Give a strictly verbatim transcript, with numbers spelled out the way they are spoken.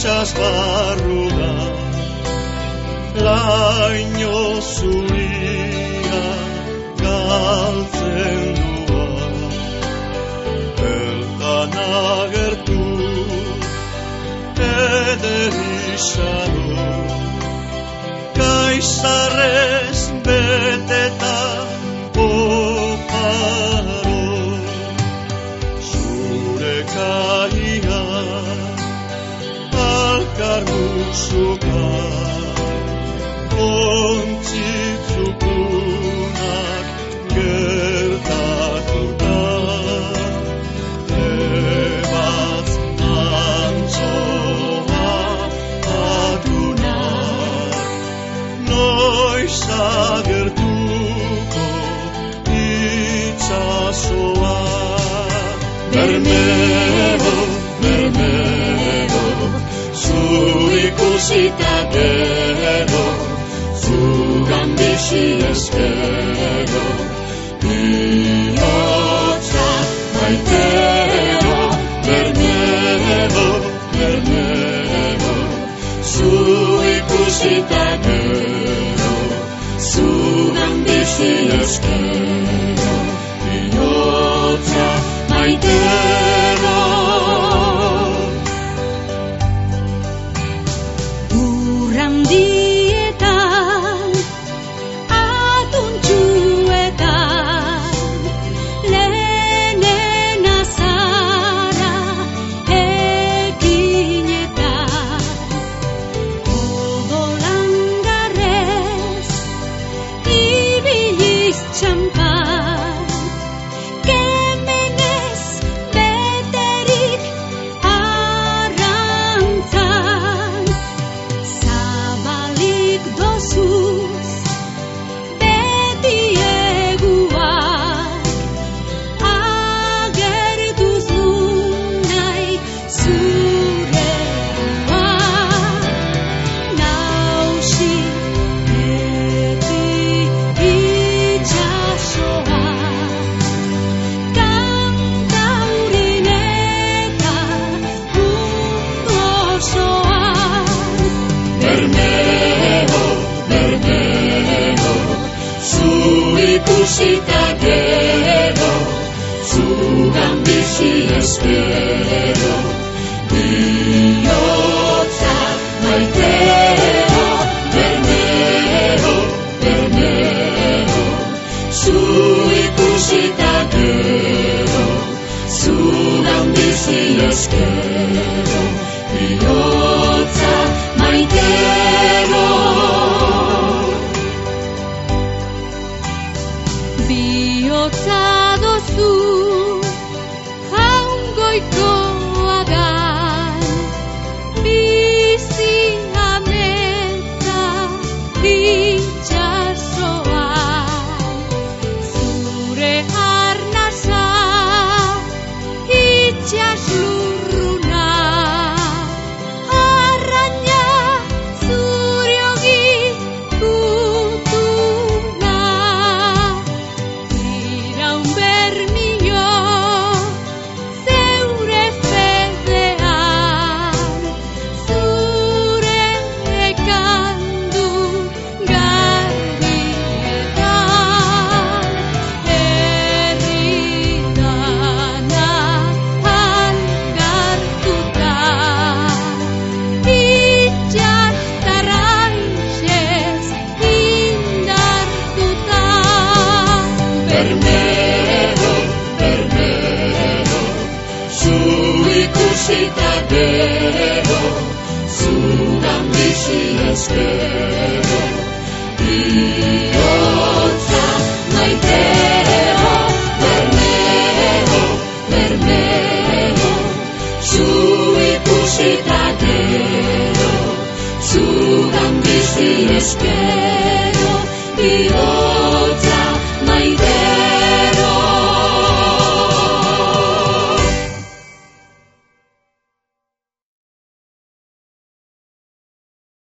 itxas barrura, laino zuria galtzen dua, bertan agertu eder izaro, kaizarrez beteta oparo, zure kaia alkar musuka, ontzitzukunak gertatuta, ebatz antzoa adunak, noiz agertuko itxasoa. Bermeo, bermeo, zu ikusita gero, zugan bizi ezkero, bihotza maitero. Bermeo, bermeo, zu ikusita gero, zugan bizi ezkero, bihotza maitero. Urrandietan, atuntxuetan, lehenen azara ekinetan, odolangarrez, ibiliz txampan, kemenez beterik arrantzan, zabalik dozuz beti eguak, agertuz du nahi zure guak, nausi beti itxasoa, kantaurin eta mundu osoan. Bermeo, bermeo, zu ikusita gero, zugan bizi ezkero, bihotza maitero. Bermeo, bermeo, zu ikusita gero, zugan bizi ezkero, bihotza maitero. Bihotza dozu jaungoikoa da, bizi ametsa itxasoan, zure arnasa itxas lurruna, arraina zuriogi gutuna, iraun bermio zeure fedean, zure ekandu garbietan, herridana algartuta, itxastarraixez indartuta. Bermeo, bermeo, zu ikusita gero, zugan bizi ezkero, bihotza maitero. Bermeo, bermeo, zu ikusita gero, zugan bizi ezkero, bihotza